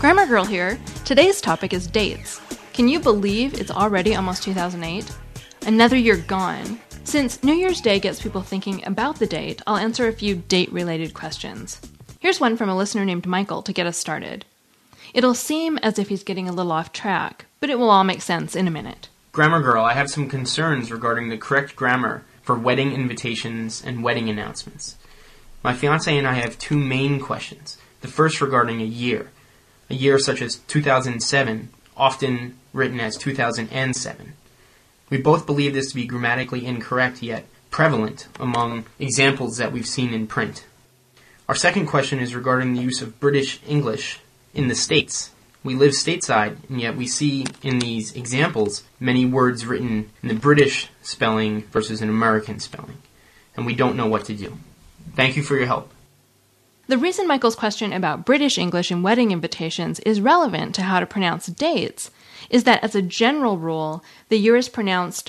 Grammar Girl here. Today's topic is dates. Can you believe it's already almost 2008? Another year gone. Since New Year's Day gets people thinking about the date, I'll answer a few date-related questions. Here's one from a listener named Michael to get us started. It'll seem as if he's getting a little off track, but it will all make sense in a minute. Grammar Girl, I have some concerns regarding the correct grammar for wedding invitations and wedding announcements. My fiancé and I have two main questions. The first regarding a year such as 2007, often written as 2007. We both believe this to be grammatically incorrect, yet prevalent among examples that we've seen in print. Our second question is regarding the use of British English in the States. We live stateside, and yet we see in these examples many words written in the British spelling versus an American spelling, and we don't know what to do. Thank you for your help. The reason Michael's question about British English in wedding invitations is relevant to how to pronounce dates is that, as a general rule, the year is pronounced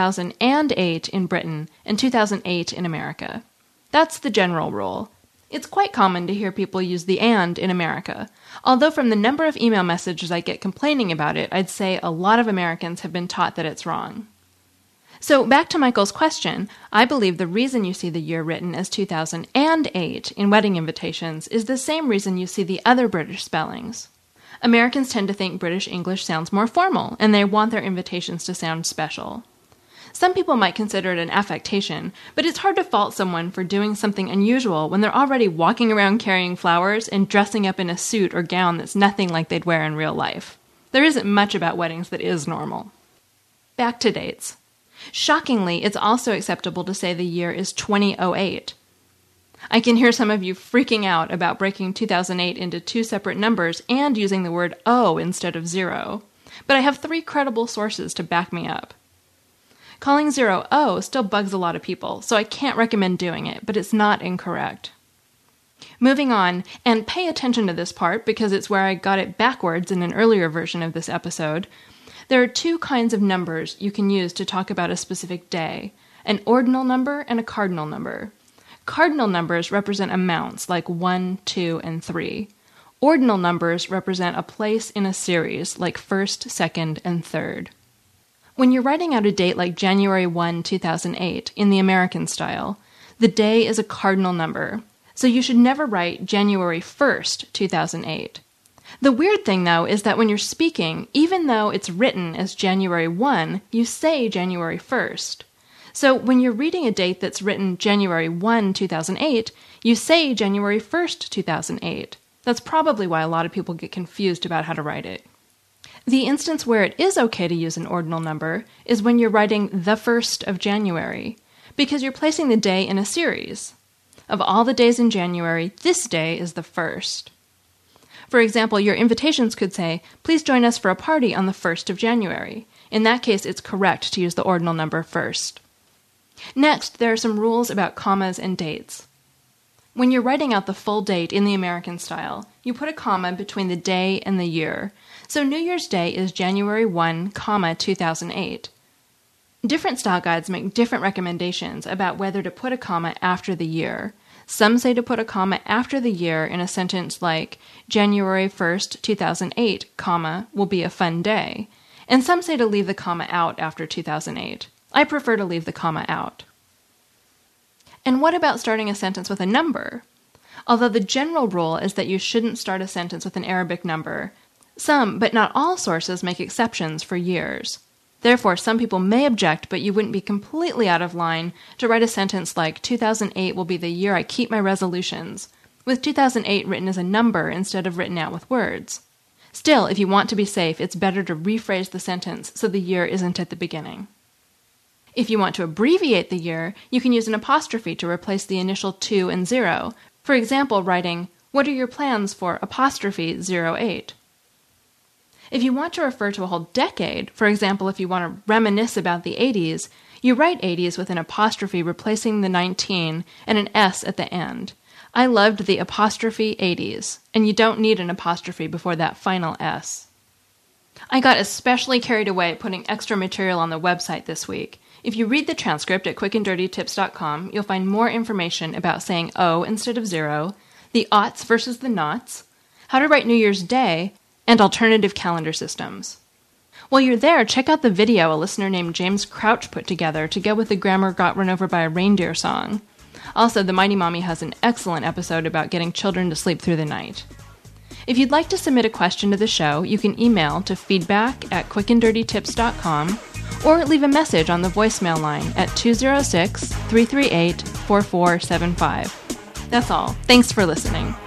2008 in Britain and 2008 in America. That's the general rule. It's quite common to hear people use the and in America, although from the number of email messages I get complaining about it, I'd say a lot of Americans have been taught that it's wrong. So back to Michael's question, I believe the reason you see the year written as 2008 in wedding invitations is the same reason you see the other British spellings. Americans tend to think British English sounds more formal, and they want their invitations to sound special. Some people might consider it an affectation, but it's hard to fault someone for doing something unusual when they're already walking around carrying flowers and dressing up in a suit or gown that's nothing like they'd wear in real life. There isn't much about weddings that is normal. Back to dates. Shockingly, it's also acceptable to say the year is 2008. I can hear some of you freaking out about breaking 2008 into two separate numbers and using the word O instead of 0, but I have 3 credible sources to back me up. Calling 0 O still bugs a lot of people, so I can't recommend doing it, but it's not incorrect. Moving on, and pay attention to this part because it's where I got it backwards in an earlier version of this episode. There are 2 kinds of numbers you can use to talk about a specific day, an ordinal number and a cardinal number. Cardinal numbers represent amounts like 1, 2, and 3. Ordinal numbers represent a place in a series like 1st, 2nd, and 3rd. When you're writing out a date like January 1, 2008 in the American style, the day is a cardinal number, so you should never write January 1st, 2008. The weird thing, though, is that when you're speaking, even though it's written as January 1, you say January 1st. So when you're reading a date that's written January 1, 2008, you say January 1st, 2008. That's probably why a lot of people get confused about how to write it. The instance where it is okay to use an ordinal number is when you're writing the 1st of January, because you're placing the day in a series. Of all the days in January, this day is the 1st. For example, your invitations could say, please join us for a party on the 1st of January. In that case, it's correct to use the ordinal number first. Next, there are some rules about commas and dates. When you're writing out the full date in the American style, you put a comma between the day and the year. So New Year's Day is January 1, 2008. Different style guides make different recommendations about whether to put a comma after the year. Some say to put a comma after the year in a sentence like, January 1st, 2008, comma, will be a fun day. And some say to leave the comma out after 2008. I prefer to leave the comma out. And what about starting a sentence with a number? Although the general rule is that you shouldn't start a sentence with an Arabic number, some, but not all sources make exceptions for years. Therefore, some people may object, but you wouldn't be completely out of line to write a sentence like, 2008 will be the year I keep my resolutions, with 2008 written as a number instead of written out with words. Still, if you want to be safe, it's better to rephrase the sentence so the year isn't at the beginning. If you want to abbreviate the year, you can use an apostrophe to replace the initial 2 and 0. For example, writing, what are your plans for apostrophe 08? If you want to refer to a whole decade, for example, if you want to reminisce about the 80s, you write 80s with an apostrophe replacing the 19 and an S at the end. I loved the apostrophe 80s, and you don't need an apostrophe before that final S. I got especially carried away putting extra material on the website this week. If you read the transcript at quickanddirtytips.com, you'll find more information about saying O instead of 0, the oughts versus the nots, how to write New Year's Day, and alternative calendar systems. While you're there, check out the video a listener named James Crouch put together to go with the Grammar Got Run Over by a Reindeer song. Also, The Mighty Mommy has an excellent episode about getting children to sleep through the night. If you'd like to submit a question to the show, you can email to feedback@quickanddirtytips.com or leave a message on the voicemail line at 206-338-4475. That's all. Thanks for listening.